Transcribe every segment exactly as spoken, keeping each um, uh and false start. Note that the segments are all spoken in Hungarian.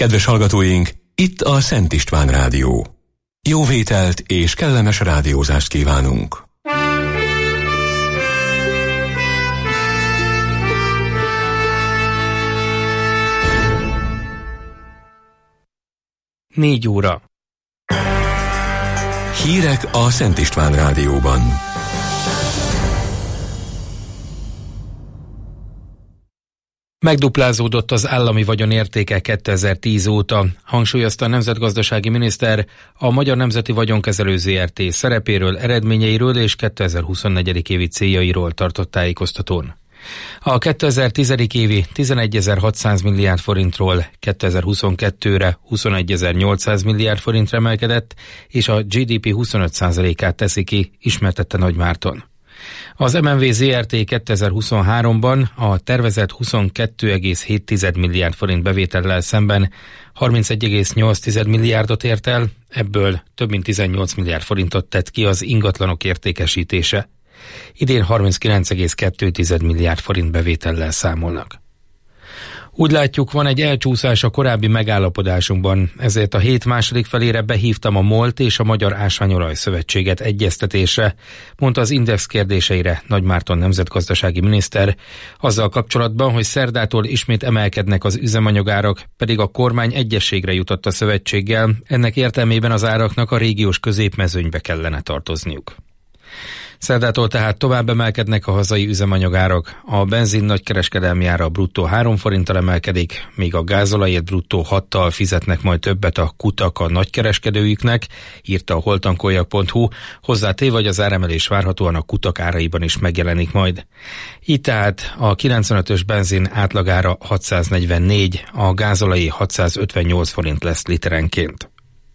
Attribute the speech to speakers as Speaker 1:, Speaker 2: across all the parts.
Speaker 1: Kedves hallgatóink, itt a Szent István Rádió. Jó vételt és kellemes rádiózást kívánunk!
Speaker 2: Négy óra.
Speaker 1: Hírek a Szent István Rádióban.
Speaker 2: Megduplázódott az állami vagyon értéke kétezer-tíz óta, hangsúlyozta a nemzetgazdasági miniszter a Magyar Nemzeti Vagyonkezelő zé er té szerepéről, eredményeiről és kétezer-huszonnégy. évi céljairól tartott tájékoztatón. A kétezer-tíz. évi tizenegyezer-hatszáz milliárd forintról kétezer-huszonkettőre huszonegyezer-nyolcszáz milliárd forintra emelkedett, és a gé dé pé huszonöt százalékát teszi ki, ismertette Nagy Márton. Az em en vé zé er té kétezer-huszonháromban a tervezett huszonkettő egész hét milliárd forint bevétellel szemben harmincegy egész nyolc milliárdot ért el, ebből több mint tizennyolc milliárd forintot tett ki az ingatlanok értékesítése. Idén harminckilenc egész kettő milliárd forint bevétellel számolnak. Úgy látjuk, van egy elcsúszás a korábbi megállapodásunkban, ezért a hét második felére behívtam a MOL-t és a Magyar Ásványolaj Szövetséget egyeztetésre, mondta az Index kérdéseire Nagy Márton nemzetgazdasági miniszter, azzal kapcsolatban, hogy szerdától ismét emelkednek az üzemanyagárak, pedig a kormány egyezségre jutott a szövetséggel, ennek értelmében az áraknak a régiós középmezőnybe kellene tartozniuk. Szerdától tehát tovább emelkednek a hazai üzemanyagárak, a benzin nagykereskedelmi ára bruttó három forinttal emelkedik, míg a gázolajért bruttó hattal fizetnek majd többet a kutak a nagykereskedőiknek, írta a holtankoljak pont hu, hozzátéve, hogy az áremelés várhatóan a kutak áraiban is megjelenik majd. Így tehát a kilencvenötös benzin átlagára hatszáznegyvennégy, a gázolajé hatszázötvennyolc forint lesz literenként.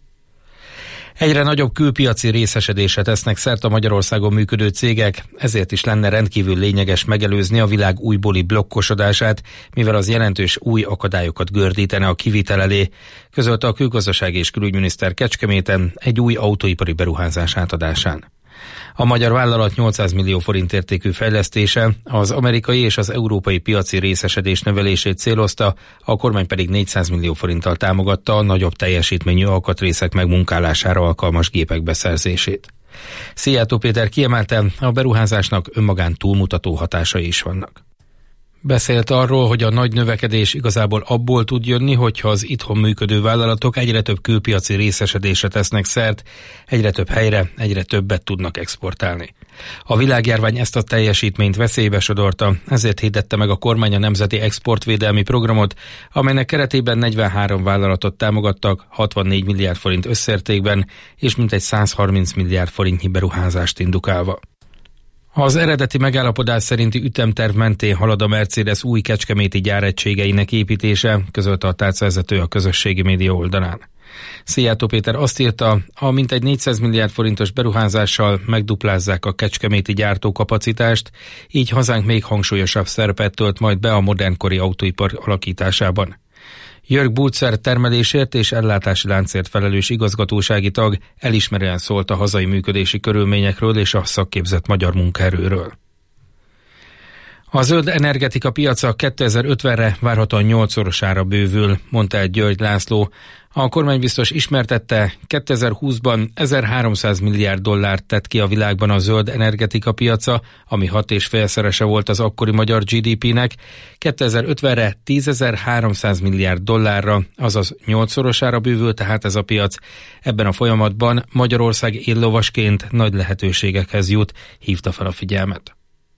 Speaker 2: Egyre nagyobb külpiaci részesedésre tesznek szert a Magyarországon működő cégek, ezért is lenne rendkívül lényeges megelőzni a világ újbóli blokkosodását, mivel az jelentős új akadályokat gördítene a kivitel elé, közölte a külgazdasági és külügyminiszter Kecskeméten egy új autóipari beruházás átadásán. A magyar vállalat nyolcszáz millió forint értékű fejlesztése az amerikai és az európai piaci részesedés növelését célozta, a kormány pedig négyszáz millió forinttal támogatta a nagyobb teljesítményű alkatrészek megmunkálására alkalmas gépek beszerzését. Szijjártó Péter kiemelte, a beruházásnak önmagán túlmutató hatásai is vannak. Beszélt arról, hogy a nagy növekedés igazából abból tud jönni, hogyha az itthon működő vállalatok egyre több külpiaci részesedésre tesznek szert, egyre több helyre, egyre többet tudnak exportálni. A világjárvány ezt a teljesítményt veszélybe sodorta, ezért hirdette meg a kormány a Nemzeti Exportvédelmi Programot, amelynek keretében negyvenhárom vállalatot támogattak hatvannégy milliárd forint összértékben, és mintegy százharminc milliárd forintnyi beruházást indukálva. Az eredeti megállapodás szerinti ütemterv mentén halad a Mercedes új kecskeméti gyáregységeinek építése, közölte a tárcavezető a közösségi média oldalán. Szijjártó Péter azt írta, a mintegy négyszáz milliárd forintos beruházással megduplázzák a kecskeméti gyártókapacitást, így hazánk még hangsúlyosabb szerepet tölt majd be a modernkori autóipar alakításában. Jörg Bulcer termelésért és ellátási láncért felelős igazgatósági tag elismerően szólt a hazai működési körülményekről és a szakképzett magyar munkaerőről. A zöld energetika piaca kétezer-ötvenre várhatóan nyolcszorosára bővül, mondta el György László. A kormánybiztos ismertette, kétezer-húszban ezerháromszáz milliárd dollárt tett ki a világban a zöld energetika piaca, ami hat és félszerese volt az akkori magyar gé dé pének, kétezer-ötvenre tízezer-háromszáz milliárd dollárra, azaz nyolcszorosára bővül tehát ez a piac. Ebben a folyamatban Magyarország éllovasként nagy lehetőségekhez jut, hívta fel a figyelmet.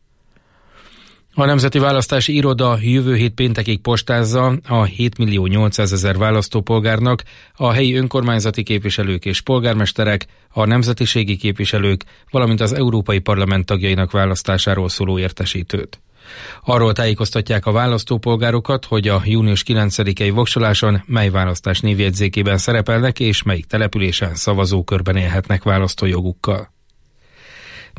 Speaker 2: A Nemzeti Választási Iroda jövő hét péntekig postázza a hét millió nyolcszázezer választópolgárnak a helyi önkormányzati képviselők és polgármesterek, a nemzetiségi képviselők, valamint az Európai Parlament tagjainak választásáról szóló értesítőt. Arról tájékoztatják a választópolgárokat, hogy a június kilencedikei voksoláson mely választás névjegyzékében szerepelnek és melyik településen szavazókörben élhetnek választójogukkal.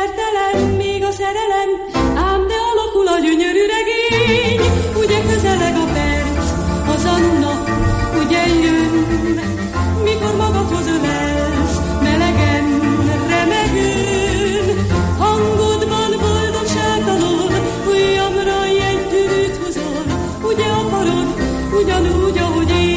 Speaker 3: szertelen még a szerelem, ám de alakul a gyönyörű regény. Ugye közeleg a perc, az a nap, ugye jön, mikor magadhoz ölelsz, melegen, remegőn. Hangodban boldogságtalan, ujjamra egy tűrűt hozol, ugye akarod, ugyanúgy, ahogy én.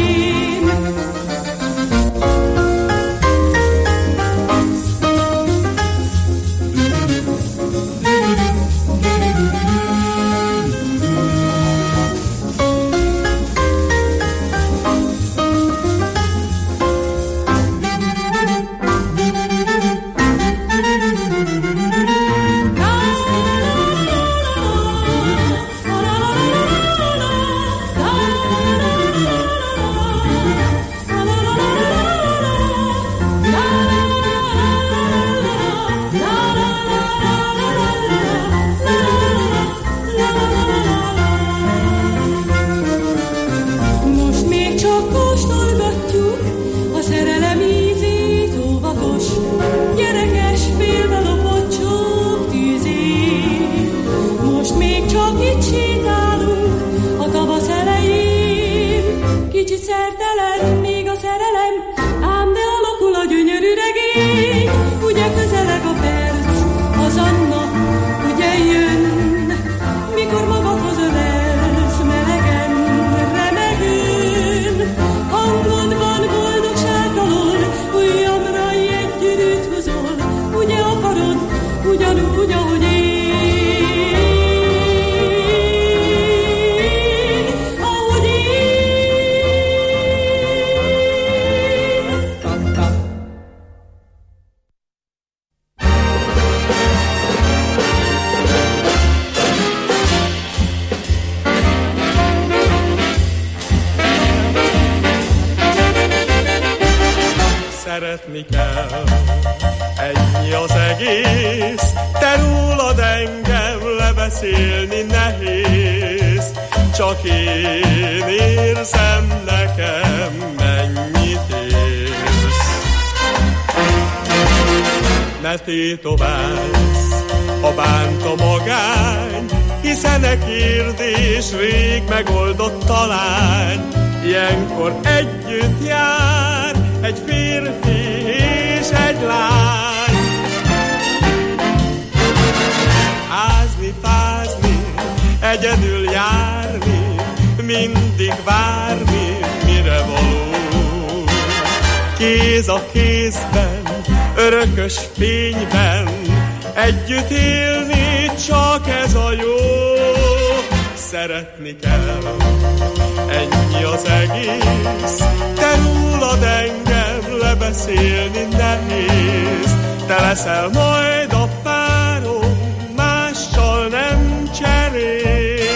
Speaker 4: Szeretni kell, ennyi az egész, te rólad engem lebeszélni nehéz, csak én érzem, nekem mennyit érsz. Ne tétoválsz, ha bánt a magány, hiszen e kérdés rég megoldott talán. Ilyenkor együtt jár egy férfi és egy lány. Ázni, fázni, egyedül járni, mindig várni, mire való. Kéz a kézben, örökös fényben, együtt élni, csak ez a jó. Szeretni kell, ennyi az egész, te rólad engem lebeszélni nehéz. Te leszel majd a párom, mással nem cserélsz.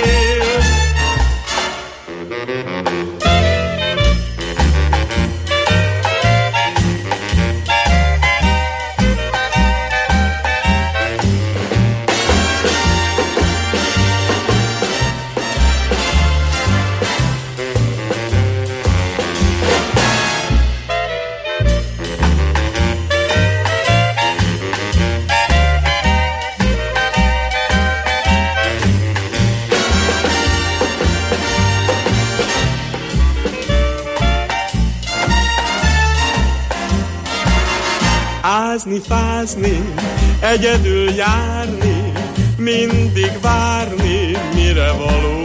Speaker 4: Ázni, fázni, egyedül járni, mindig várni, mire való.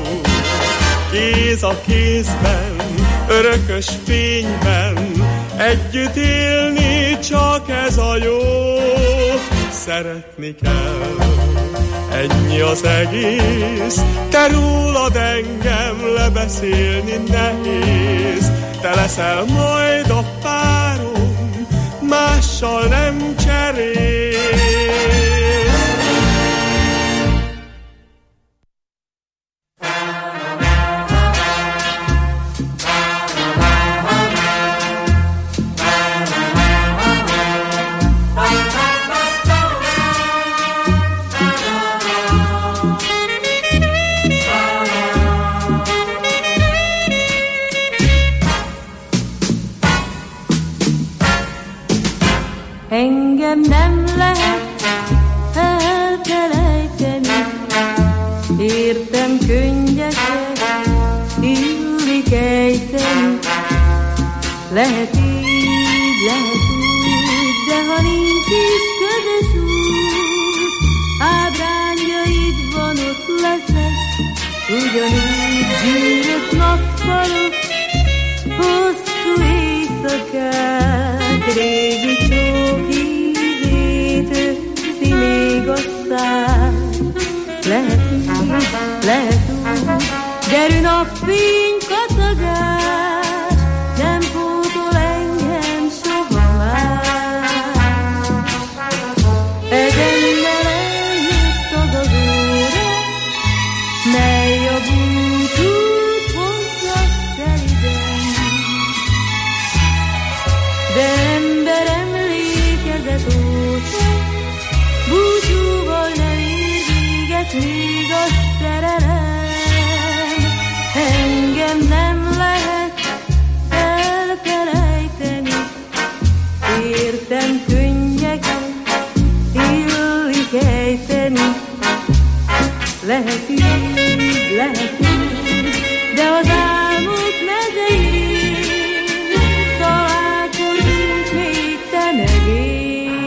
Speaker 4: Kéz a kézben, örökös fényben, együtt élni, csak ez a jó. Szeretni kell, ennyi az egész, te rólad engem lebeszélni nehéz. Te leszel majd a párom, mással nem cserélsz.
Speaker 3: Engem nem lehet segíteni. Lehet így, lehet úgy, de ha nincs is közös út, ábrányaid van, ott leszek, ugyanúgy gyűrött nappalok, hosszú éjszakát, régi csók ízét őrzi még a szár. Lehet így, lehet úgy, gyerű napfény kacagás, nem pótol engem soha már. Egennel eljött az az óra, mely a búcsút hozza szeliden. De ember emlékezet óta, búcsúval nem ér véget még a szerelem. Engem nem lehet elfelejteni, értem könnyeket illik ejteni. Lehet így, lehet így, de az álmok mezején találkozunk még te meg én.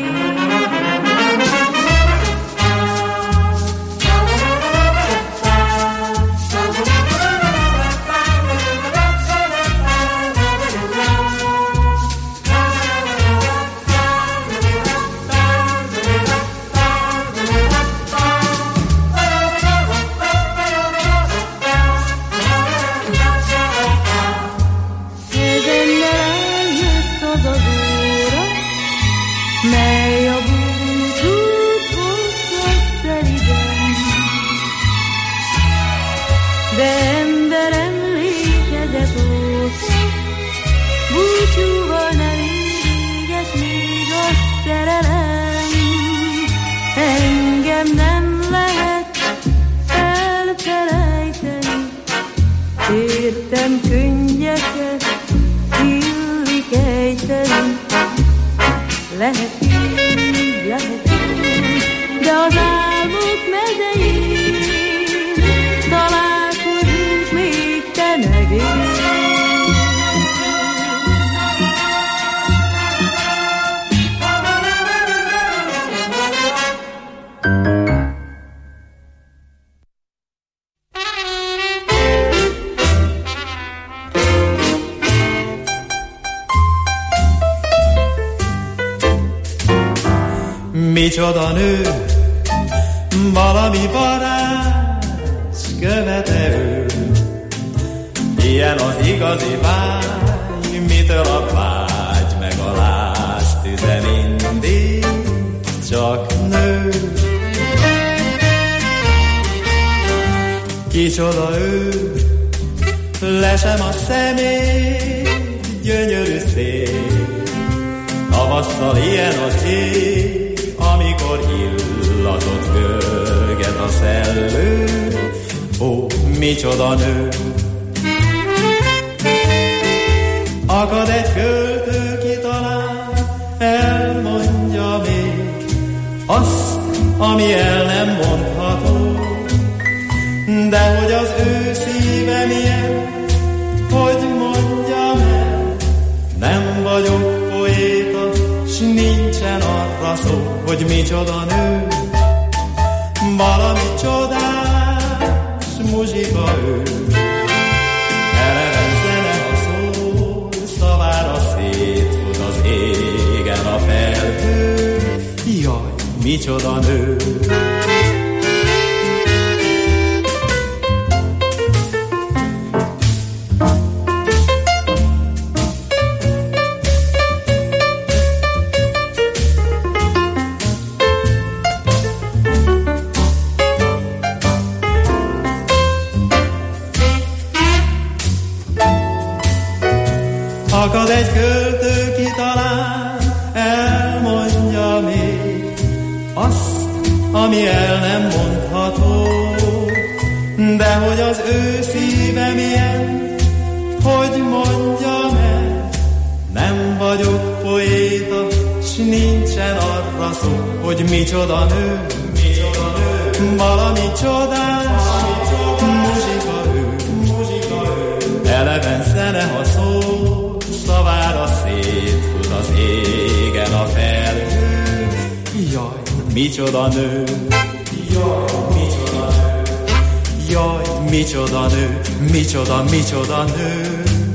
Speaker 3: Értem könnyeket illik ejteni. Lehet így, lehet így, de az álmok mezején találkozunk még te meg én.
Speaker 5: Micsoda nő, valami varázs követe ő. Ilyen az igazi vágy, mitől a vágy meg a láz tüze mindig csak nő. Kicsoda ő, lesem a szemét, gyönyörű szép. Tavasszal ilyen az ég, amikor illatot görget a szellő. Ó, micsoda nő! Akad egy költő, ki talán elmondja még azt, ami el nem mondható. De hogy az ő szíve milyen, hogy mondjam el, nem vagyok poéta, s nincsen arra szó, hogy micsoda nő. Valami csodás muzsika ő, eleven zene a szó, szavára szétfut az égen a felhő. Jaj, micsoda nő! Akad egy költő, ki talán elmondja még azt, ami el nem mondható. De hogy az ő szíve milyen, hogy mondjam el, nem vagyok poéta, s nincsen arra szó, hogy micsoda nő, micsoda nő. Valami csodás, muzsika ő, eleven zene a micsoda nő, jaj, micsoda nő, jaj, micsoda nő, micsoda, micsoda nő.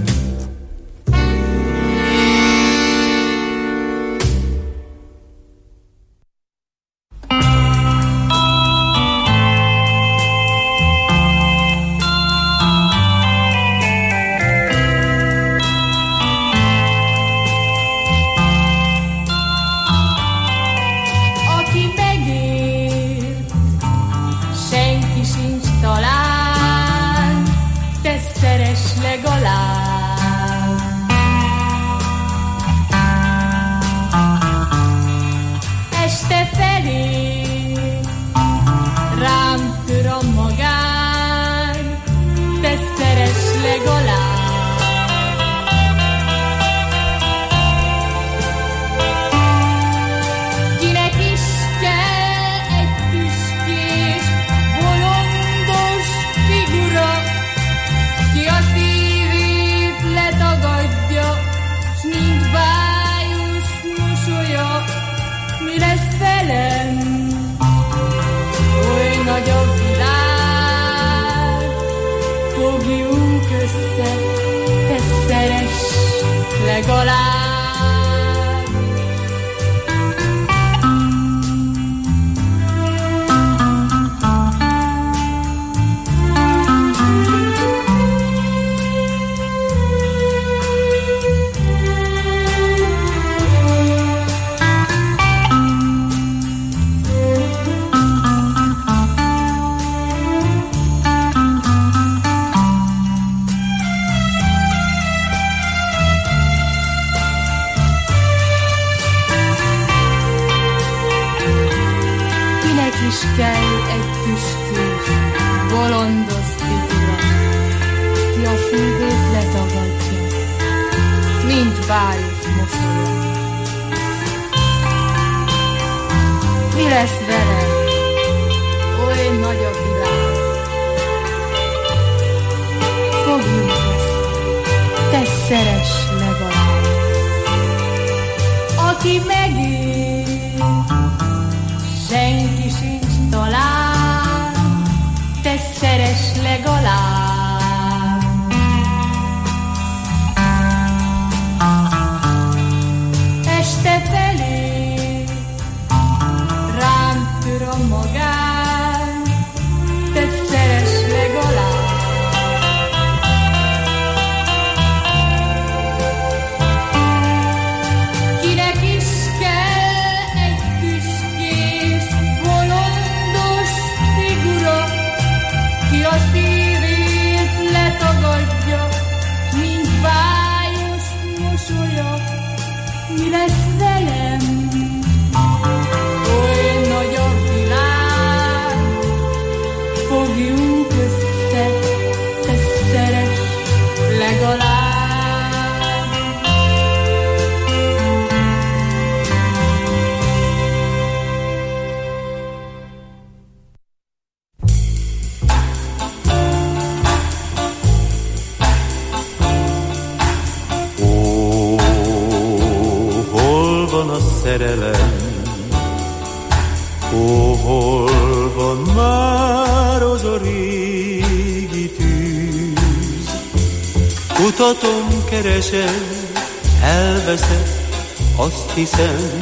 Speaker 6: Elveszett, azt hiszem,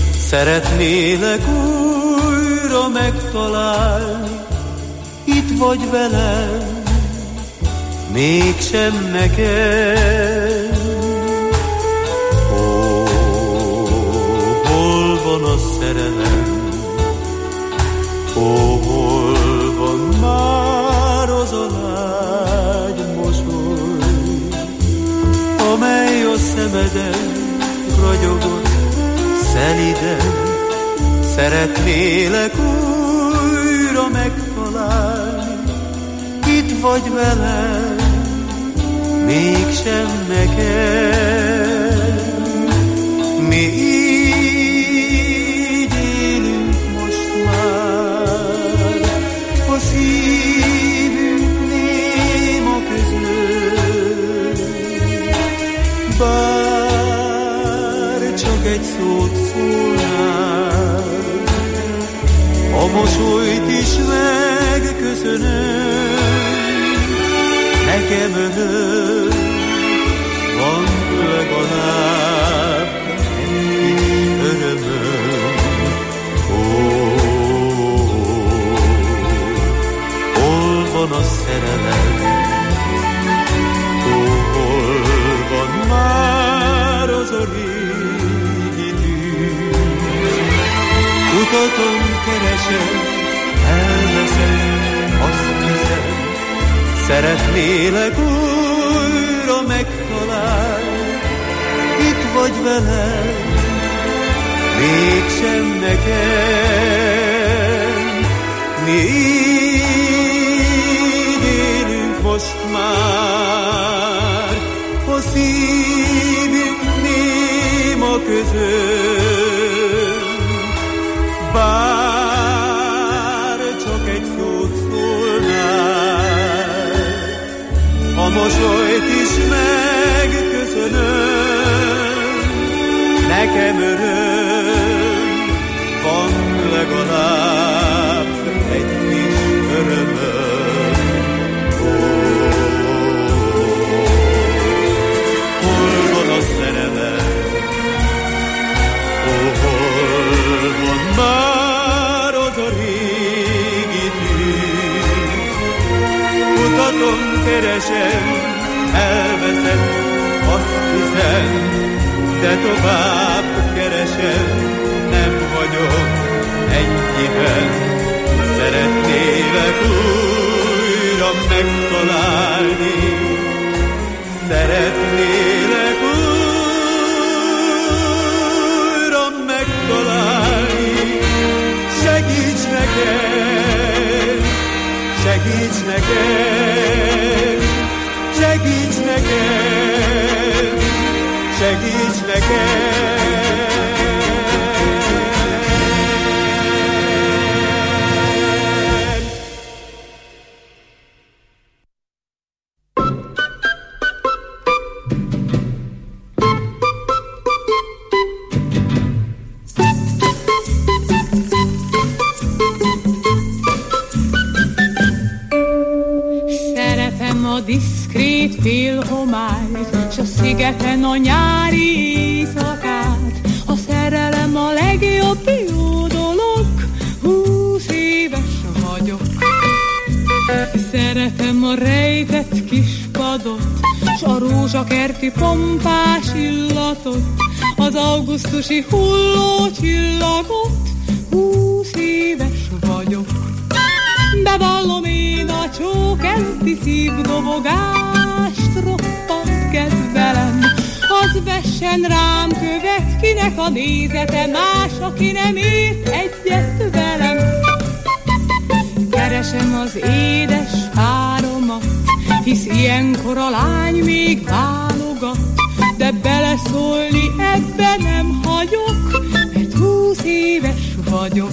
Speaker 6: szeretnélek újra megtalálni. Itt vagy velem, mégsem nekem. Ó, hol van a szerelem? Ó, hol van már az a lágy mosoly, amely a szemeden ragyogott szeliden. Szeretnélek újra megtalálni. Itt vagy velem, mégsem nekem. Mi így élünk most már, a szívünk néma között. Bár csak egy szót szólnál, a mosolyt is megköszönöm, nekem öröm van legalább egy örömöm. Ó, hol van a szerelem? Ó, hol van már az a régi tűz? Kutatom, keresem, elveszem, azt hiszem, szeretnélek újra megtalálni. Itt vagy velem, mégsem nekem. Mi így élünk most már, a szívünk néma között. Bár csak egy szót szólnál, a mosolyt is megköszönöm, nekem öröm van legalább egy kis örömöm. Ó, hol van a szerelem? Ó, hol van már az a régi tűz? Kutatom, keresem, elveszem, azt hiszem, de tovább keresem, nem vagyok ennyiben. Szeretnélek újra megtalálni, szeretnélek újra megtalálni. Segíts nekem, segíts nekem, segíts nekem, segíts nekem.
Speaker 3: Diszkrét félhomályt, s a szigeten a nyári éjszakát. A szerelem a legjobb jó dolog, húsz éves vagyok. Szeretem a rejtett kis padot, s a rózsakerti pompás illatot, az augusztusi hulló csillagot, húsz éves vagyok. Bevallom, én a csók előtti szívdobogást roppant kedvelem. Az vessen rám követ, kinek a nézete más, aki nem ért egyet velem. Keresem az édes páromat, hisz ilyenkor a lány még válogat, de beleszólni ebbe nem hagyok, mert húsz éves vagyok.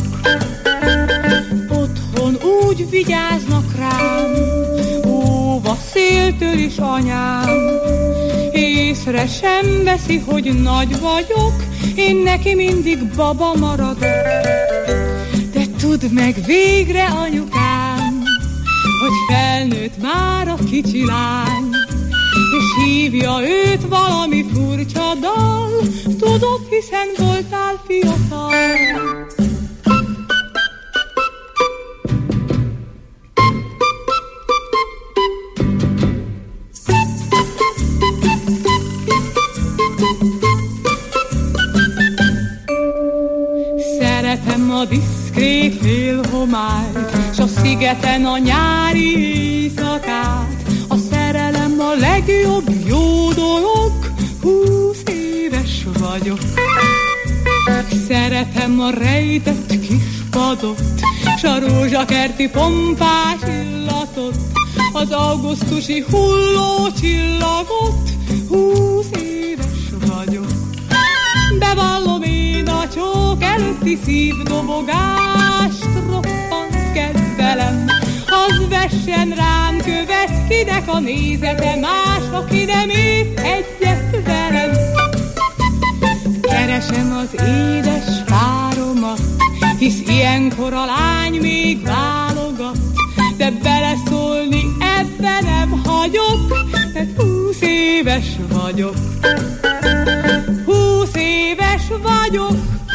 Speaker 3: Úgy vigyáznak rám, óva széltől is anyám, észre sem veszi, hogy nagy vagyok, én neki mindig baba maradok. De tudd meg végre, anyukám, hogy felnőtt már a kicsi lány, és hívja őt valami furcsa dal, tudod, hiszen voltál fiatal. A diszkrét félhomályt, s a szigeten a nyári éjszakát. A szerelem a legjobb jó dolog, húsz éves vagyok. Szeretem a rejtett kis padot, s a rózsakerti pompás illatot, az augusztusi hulló csillagot, húsz éves vagyok. Bevallom, én a csók előtti szívdobogást roppant kedvelem. Az vessen rám követ, kinek a nézete más, aki nem ért egyet velem. Keresem az édes páromat, hisz ilyenkor a lány éves vagyok, húsz éves vagyok.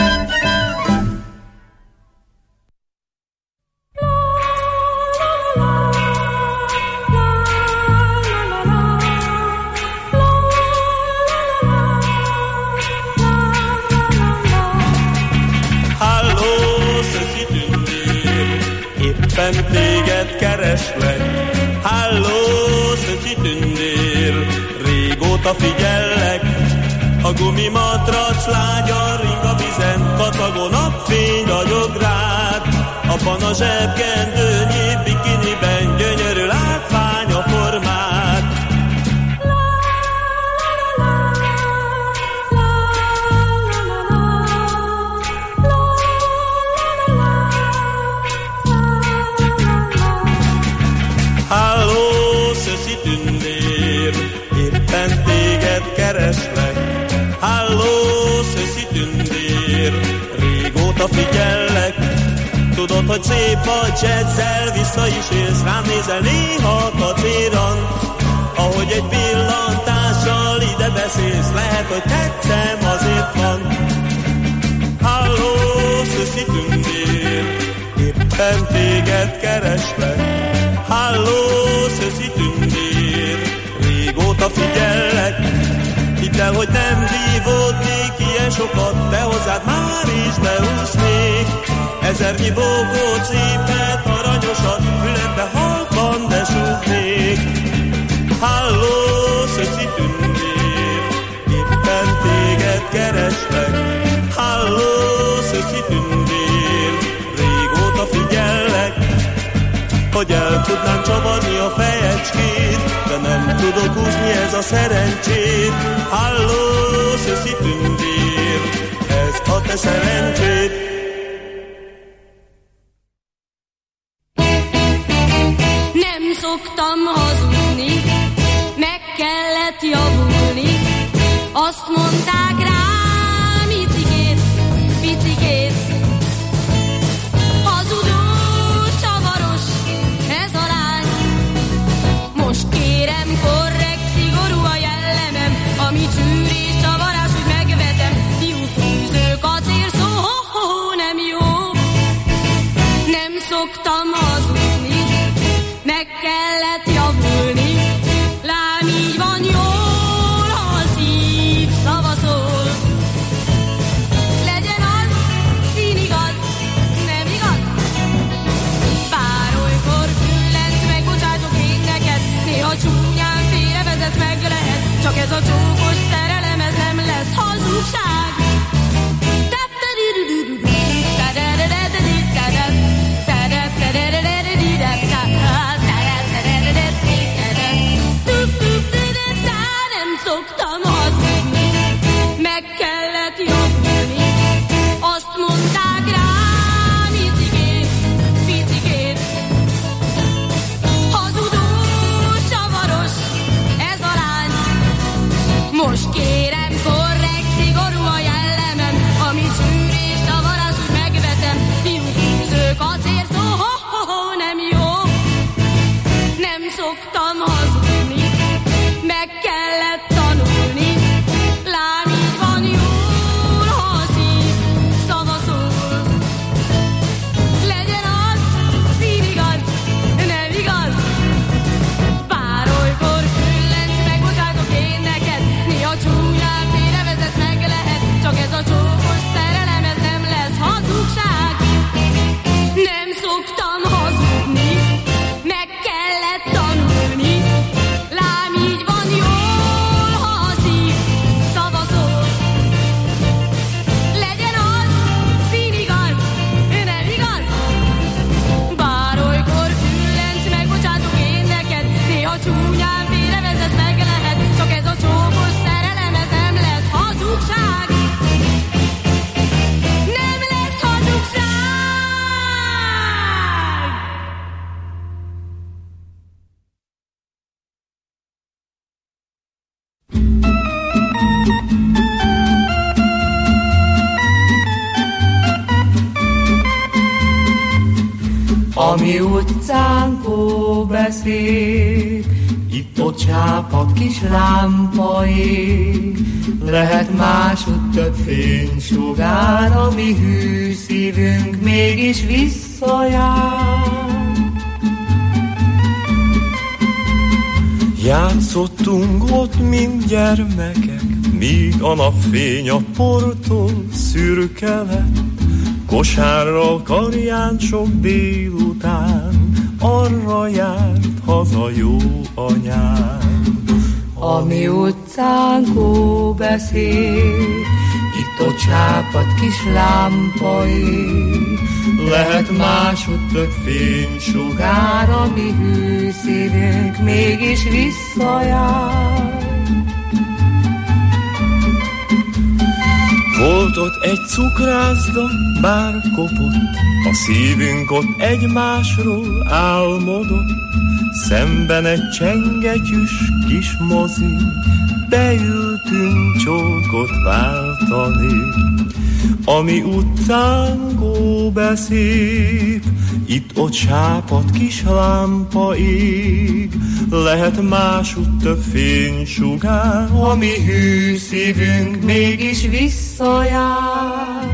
Speaker 4: Éppen téged kereslek, halló, szöci tündér, régóta figyellek, a gumimatrac lágyan ring a vizen, katagó napfény ragyog rád, abban a zsebkendőnyi bikiniben gyönyörű látvány a formád. Kereslek, halló, szöszi tündér, régóta figyellek, tudod, hogy szép vagy, ezzel vissza is élsz, rám nézel néha kacéran, ahogy egy pillantással ide beszélsz, lehet, hogy tetszem, azért van. Halló, szöszi tündér, éppen téged kereslek, halló, szöszi tündér, régóta figyellek, hidd el, hogy nem vívódnék ilyen sokat, de hozzád már is beúsznék. Ezernyi bókót, szépet, aranyosat, fületbe halkan, de súgnék. Halló, szöci tündér, éppen téged kereslek. Halló, szöci tündér, régóta figyellek, hogy el tudnám csavarni a fejecskét, de nem tudok úszni, ez a szerencsét. Halló, szöszi tündér, ez a te szerencséd.
Speaker 7: Nem szoktam hazudni, meg kellett javulni, azt mondták rám, icikét, picikét, hazudó, csavaros, ez a lány. Most kérem, korrekt, szigorú a jellemem, ami csűrés, csavarás, hogy megvetem, fiú fűző, kacér szó, ho-ho-ho, nem jó. Nem szoktam hazudni, meg kellett javulni, lám így van jól, ha a szív szavazol. Legyen az színigaz, nem igaz? Bár olykor küllenc, megbocsátok én neked, néha csúnyán félrevezet meg lehet, csak ez a csókos szerelem, ez nem lesz hazugság. Nem szoktam hazudni, meg kellett javulni, azt mondták rám, icikét, picikét, hazudó, csavaros, ez a lány. Most kérem, korrekt, szigorú a jellemem, ami csűrés, csavarás, úgy megvetem, fiú fűző, kacér szó, ho-ho-ho, nem jó. Nem szoktam hazudni, meg kellett tanulni, lám így van jól, ha a szív szavazol. Legyen az színigaz, nem igaz? Bár olykor küllenc, megbocsátok én neked, néha csúnyán félrevezet meg lehet, csak ez a csókos szerelem, ez nem lesz hazugság. Nem szoktam hazudni, meg kellett tanulni, lám így van jól, ha a szív szavazol. Legyen az színigaz, nem igaz? Bár olykor küllenc, megbocsátok én neked, néha csúnyán félrevezet meg lehet, csak ez a csókos szerelem, ez nem lesz hazugság. Nem lesz hazugság!
Speaker 6: A mi utcánkó beszéd,
Speaker 8: Itt-ott csápad kis lámpa ég, lehet másút több fénysugár, a mi hű szívünk mégis visszajár.
Speaker 4: Játszottunk ott, mint gyermekek, míg a napfény a portól szürke lett. Kosárral karján sok délután, arra járt haza jó anyám.
Speaker 8: A mi utcánk ó beszél, itt-ott csápad kis lámpa ég, lehet másút több fénysugár, a mi hű szívünk mégis visszajár.
Speaker 4: Volt ott egy cukrászda, bár kopott, a szívünk ott egymásról álmodott. Szemben egy csengetyűs kis mozi, beültünk csókot váltani. A mi utcánk ó beszép, itt-ott sápad kis lámpa ég, lehet másút több fénysugár,
Speaker 8: a mi hű szívünk mégis visszajár.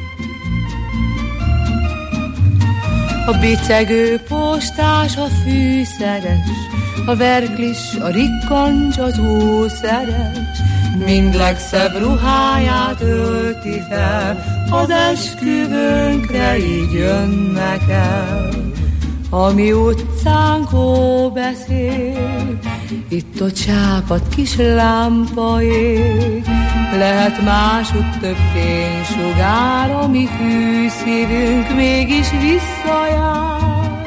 Speaker 8: A bicegő postás, a fűszeres, a verglis, a rikkancs, az ószeres, mind legszebb ruháját ölti fel, az esküvőnkre így jönnek el. A mi utcánk ó beszél, itt-ott csápad kis lámpa ég, lehet másút több fénysugár, a mi hű szívünk mégis visszajár.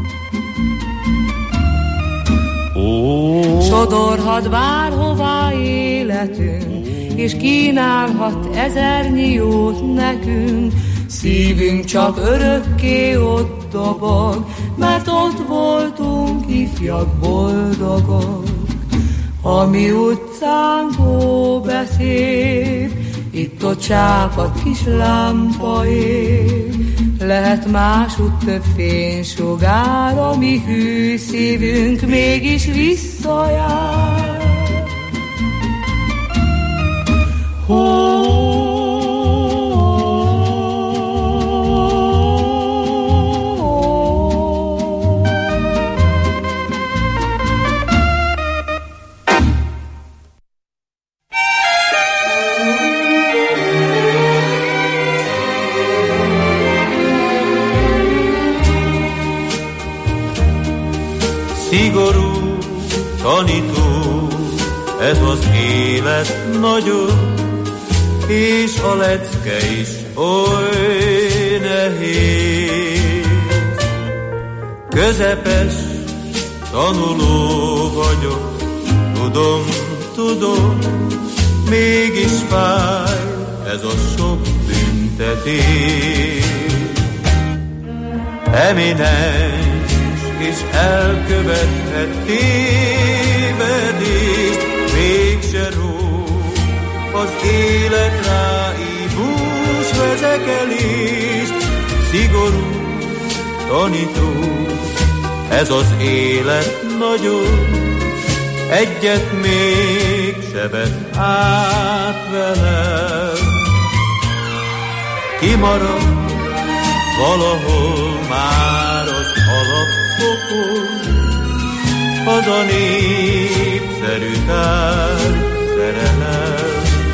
Speaker 4: Oh.
Speaker 8: Sodorhat bárhová életünk, és kínálhat ezernyi jót nekünk, szívünk csak örökké ott dobog, mert ott voltunk ifjak boldogok. A mi utcánk ó beszél, itt-ott csápad kis lámpa ég, lehet másút több fénysugár, a mi hű szívünk mégis visszajár. Oh.
Speaker 9: Szigorú tanító, ez az élet nagyon, és a lecke is oly nehéz. Közepes tanuló vagyok, tudom, tudom, mégis fáj ez a sok büntetés. Eminens és elkövethet tévedést, mégse ró az élet ráívós vezekelést. Szigorú tanító, ez az élet nagyon, egyet mégse vett át velem. Kimarad valahol már az alapfokon, az a népszerű tárgy szerelem.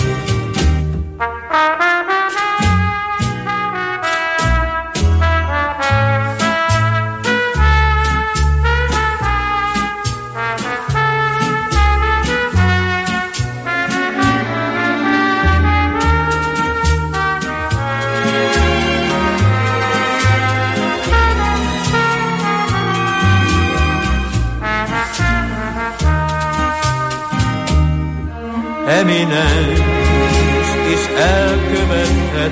Speaker 9: Eminens és elkövethet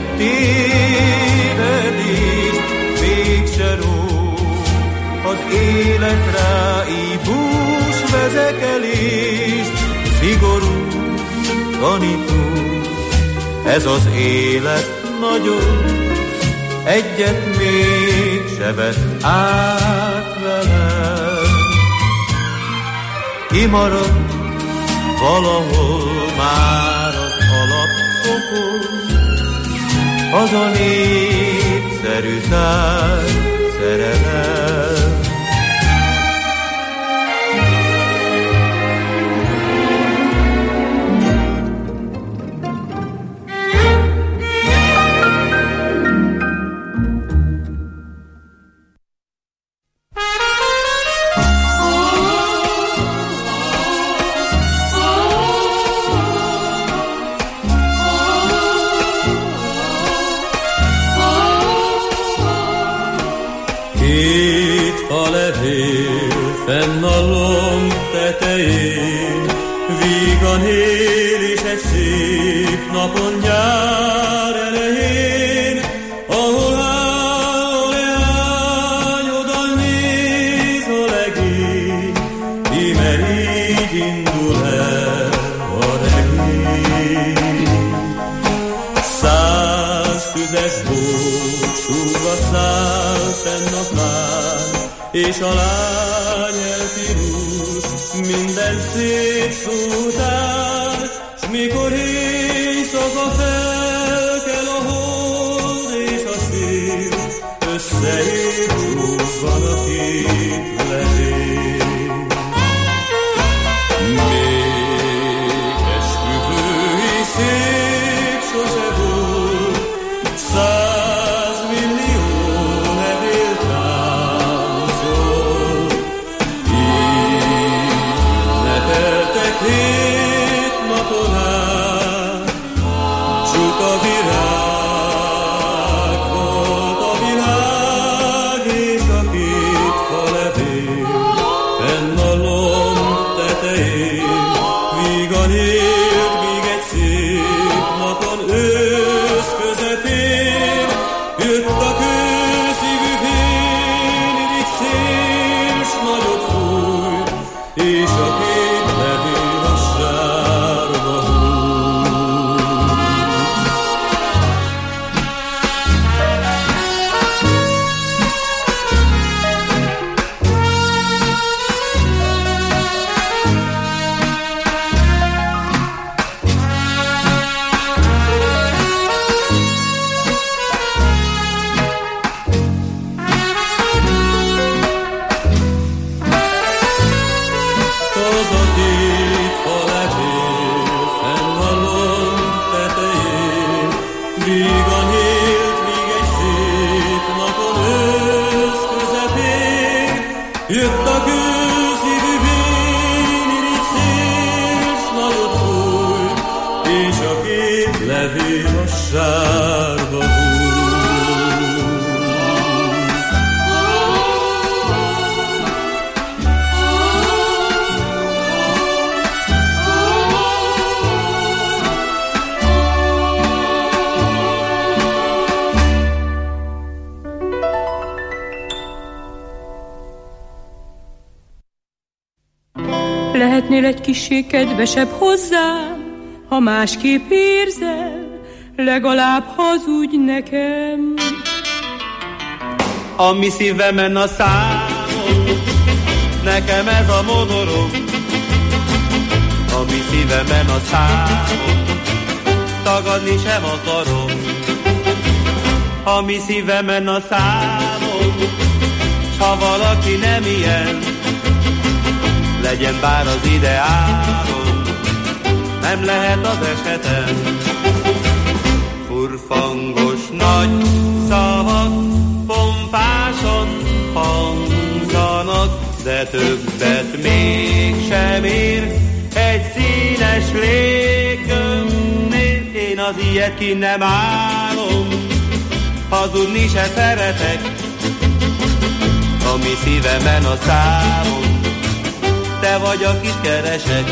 Speaker 9: tévedést, mégse ró az élet ráívós vezekelést. Szigorú tanító, ez az élet nagyon, egyet mégse vett át velem.
Speaker 5: kimarad valahol már az alapfokon, az a népszerű tár szerelem.
Speaker 4: Fenn a lomb tetején, vígan él és egy szép napon nyár elején, ahol áll a leány, oda néz a legény, íme így indul el a regény. Száz tüzes búcsúva száll fenn a fán, és a lány elpirul minden szép szótán, s mikor éjszaka felkel a hold és a szél, összeér csúszban a két levél. Még esküvői szép sose volt, száz millió levél táncol, így ünnepeltek hét napon át, csupa virág volt a világ, és a két fa levél fenn a lomb tetején, vígan élt, míg egy szép napon ősz közepén jött a kőszívű fény, így szél s nagyot fújt, és a két levél a sárba hújt. Az a két fa levél fenn a lomb tetején, vígan élt, míg egy szép napon ősz közepén jött a kőszívű fény, így szél s nagyot fújt, és a két levél a sárba hújt.
Speaker 3: Lehetnél egy kissé kedvesebb hozzám, ha másképp érzel, legalább hazudj nekem.
Speaker 9: Ami szívemen a számom, nekem ez a monorom. Ami szívemen a számom, tagadni sem akarom. Ami szívemen a számom, s ha valaki nem ilyen, legyen bár az ideálom, nem lehet az esetem. Furfangos nagy szavak pompásan hangzanak, de többet mégsem ér egy színes léggömbnél. Én az ilyet ki nem állom, hazudni se szeretek. Ami szívemen a számom, te vagy, akit keresek.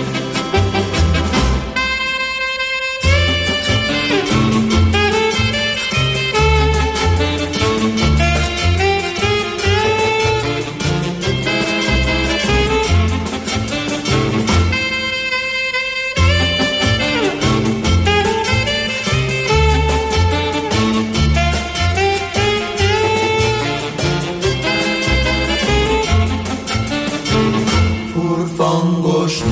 Speaker 5: Furfangos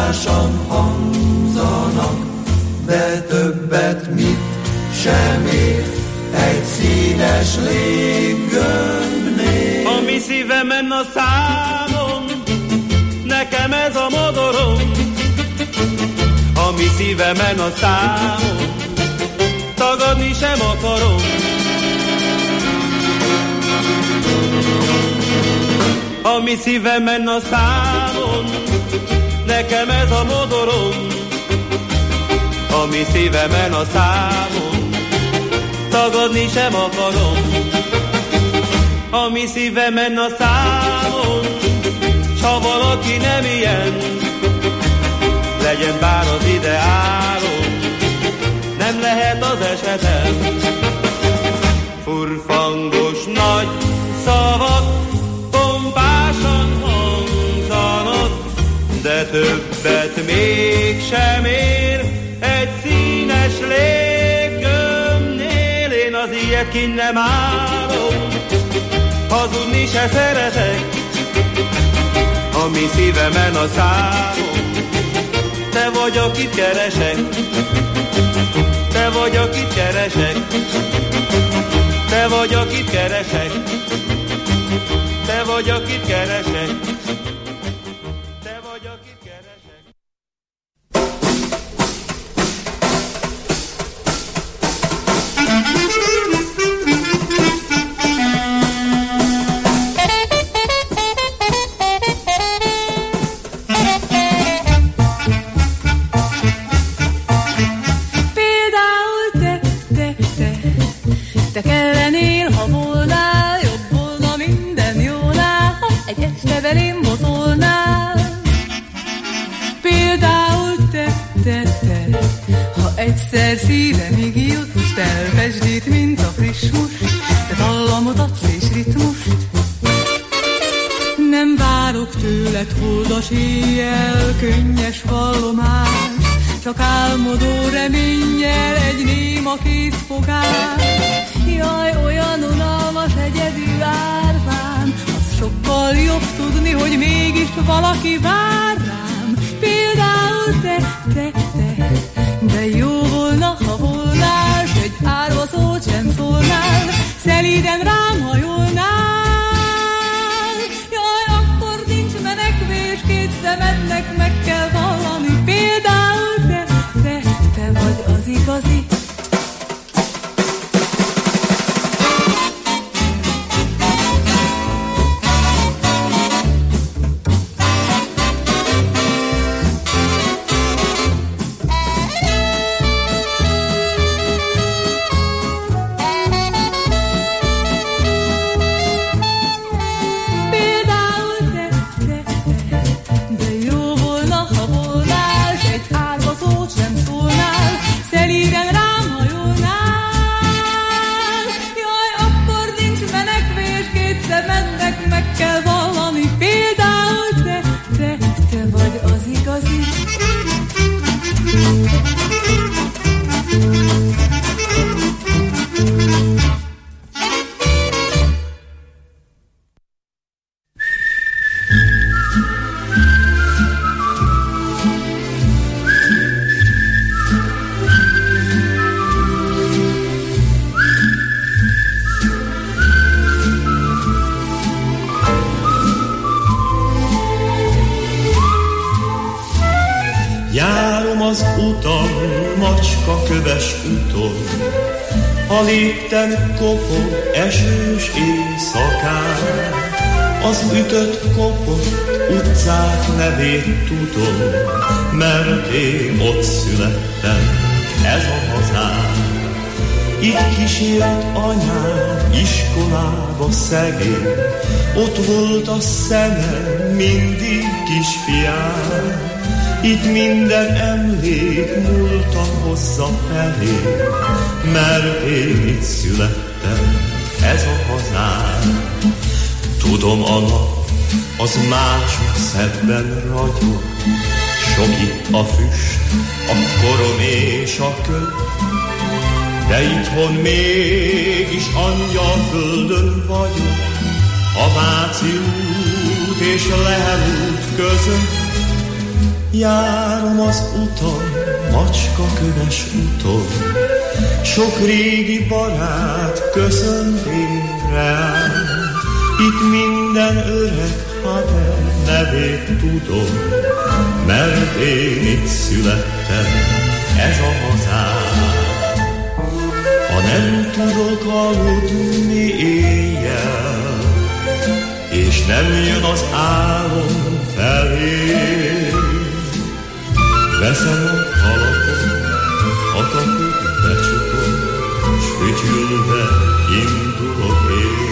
Speaker 10: pompásan hangzanak, de többet mit sem ér egy színes léggömbnél.
Speaker 9: A mi szívemen a számon, nekem ez a modorom. A mi szívemen a számon, tagadni sem akarom. A mi szívemen a számon, nekem ez a modorom. A mi szívemen a számon, tagadni sem akarom. A mi szívemen a számon, s ha valaki nem ilyen, legyen bár az ideálom, nem lehet az esetem. Furfangos nagy szavak pompásan hangzanak, de többet mégsem ér egy színes léggömbnél. Én az ilyet kint nem állom, hazudni se szeretek. A mi szívemen a számom, te vagy, akit keresek. Te vagy, akit keresek. Te vagy, akit keresek. Te vagy, akit keresek. Te vagy, akit keresek.
Speaker 8: Egyszer szívemig jutsz, felvesd itt, mint a friss húst, de dallamot adsz és ritmust. Nem várok tőled holdas éjjel, könnyes vallomás, csak álmodó reménnyel egy néma készfogás. Jaj, olyan unalmas egyedül árván, az sokkal jobb tudni, hogy mégis valaki vár rám. Például te, te, te, de jó volna, ha volnál, s egy árva szót sem szólnál, szelíden rám hajolnál. Jaj, akkor nincs menekvés, két szemednek meg kell vallani. Például te, te, te vagy az igazi.
Speaker 4: A lépten kopog esős éjszakán, az ütött kopott utcák nevét tudom, mert én ott születtem, ez a hazám. Itt kísért anyám iskolába szegény, ott volt a szemem mindig kisfiám. Itt minden emlék múltan hozza felé, mert én itt születtem, ez a hazám. Tudom, a nap az mások szebben ragyog, sok itt a füst, a korom és a kő, de itthon mégis angyal földön vagyok, a Váci út és Lehel út között.
Speaker 6: Járom az utam, macska köves úton, sok régi barát köszönt én rám. Itt minden öreg haver nevét tudom, mert én itt születtem, ez a hazám. Ha nem tudok aludni éjjel, és nem jön az álom felé, veszem a kalapot, a kaput becsukom, s fütyülve indulok én.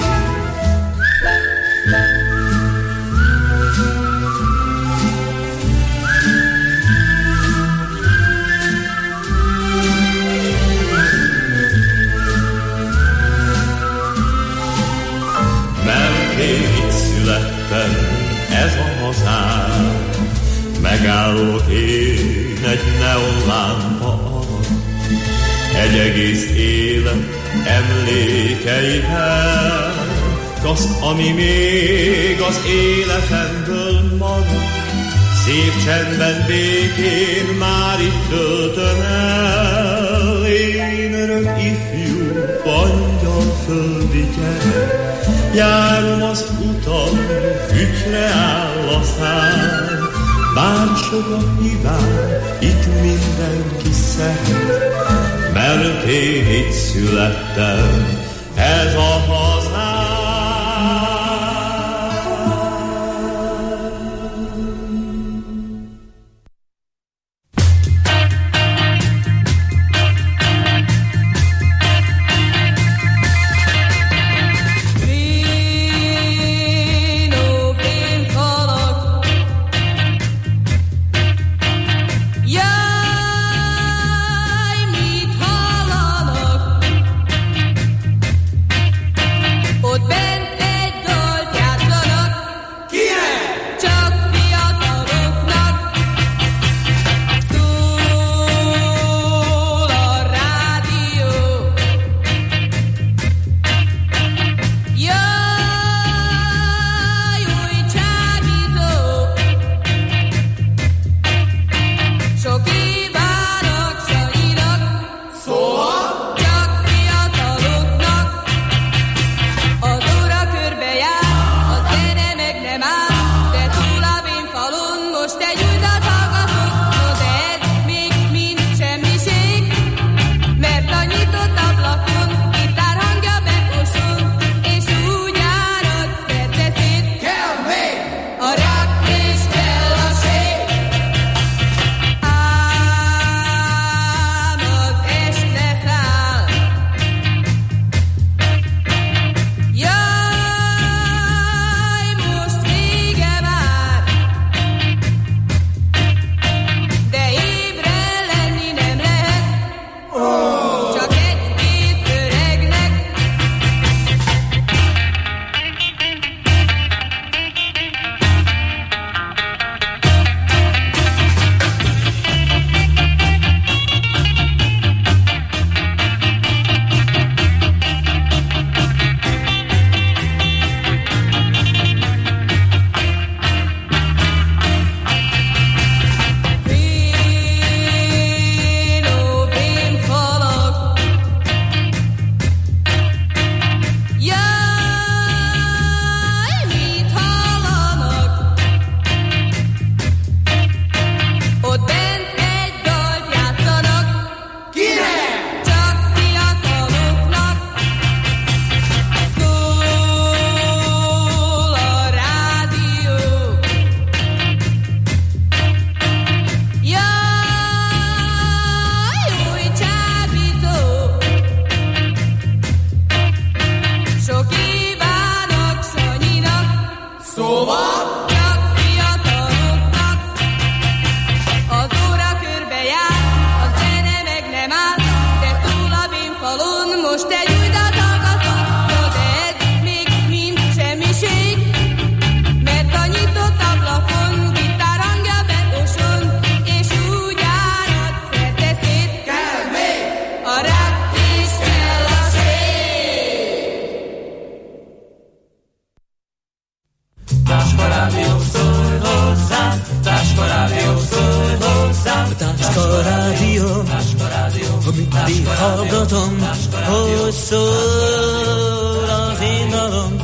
Speaker 6: Mert én itt születtem, ez a hazám, megállok én egy neonlámpa alatt, egy egész élet emlékeivel, s az, ami még az életemből maradt, szép csendben, békén már itt töltöm el. Én örök ifjú, angyalföldi gyerek, járom az utam, fütyre áll a szám. Bár sok a hibám, itt mindenki szeret, mert én itt születtem, ez a hazám.
Speaker 7: Jaj, mit hallanak?
Speaker 11: Táska Rádió, mindig hallgatom, hogy szól az én dalom.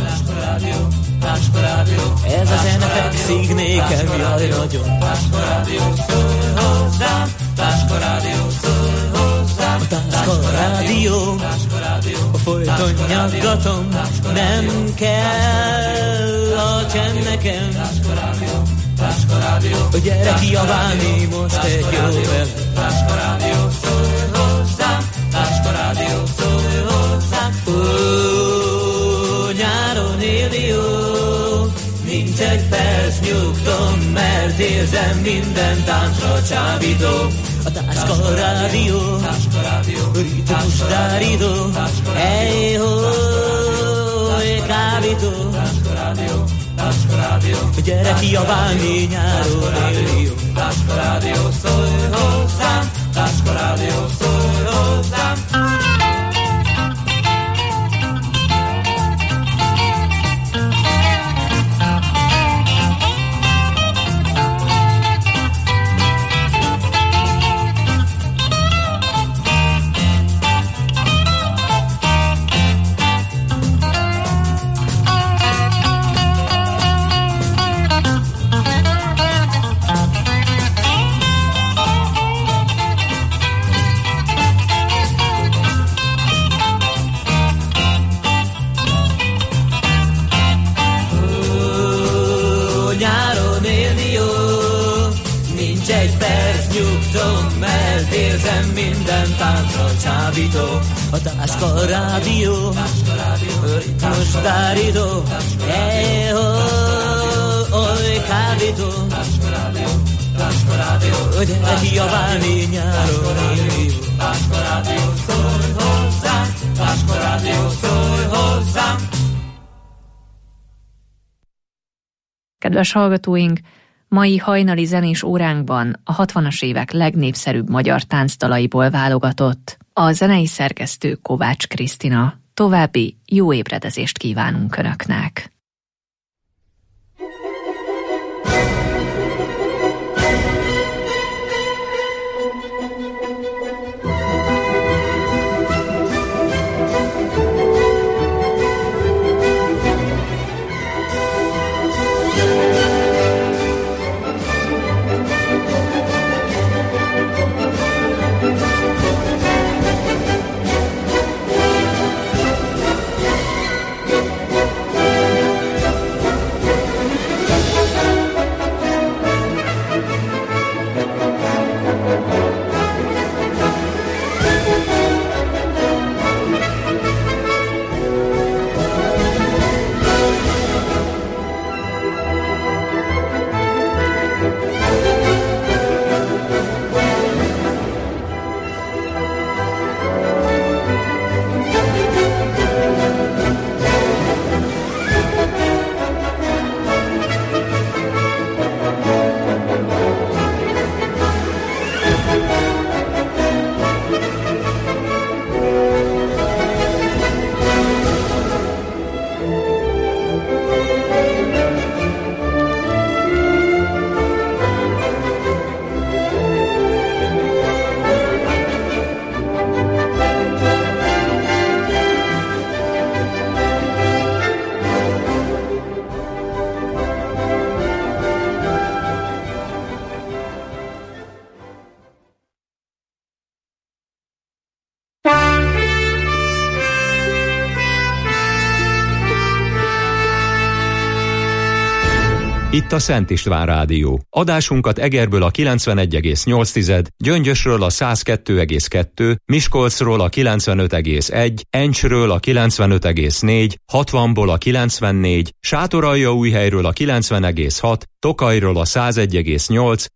Speaker 11: Ez a zene fekszik nékem, jaj nagyon. Táska Rádió, szólj hozzám, Táska Rádió, szólj hozzám. Táska Rádió, folyton nyaggatom, nem kell a csend nekem. Táska Rádió, gyere kiabálni most egy jóvel. Táska Rádió, szólj hozzám, Táska Rádió, szólj hozzám. Ó, nyáron élni jó, nincs egy perc nyugtom, mert érzem minden táncra csábító. A Táska Rádió, ritmus dárító, hey ho, kábító. Táska Rádió, gyere kiabálni nyáron élni jó. Táska Rádió, szólj hozzám, Táska Rádió, szólj hozzám. Minden táncra csábító, a Táska Rádió, ritmus dárító, hey ho, oly kábító. Táska Rádió, gyere kiabálni nyáron élni jó. Táska Rádió, szólj hozzám, Táska Rádió, szólj hozzám.
Speaker 12: Kedves hallgatóink, mai hajnali zenés óránkban a hatvanas évek legnépszerűbb magyar táncdalaiból válogatott a zenei szerkesztő Kovács Krisztina. További jó ébredezést kívánunk Önöknek!
Speaker 1: Itt a Szent István Rádió. Adásunkat Egerből a kilencvenegy egész nyolc, Gyöngyösről a száz kettő egész kettő, Miskolcról a kilencvenöt egész egy, Encsről a kilencvenöt egész négy, hatvanból a kilencvennégy, Sátoraljaújhelyről a kilencven egész hat, Tokajról a száz egy egész nyolc,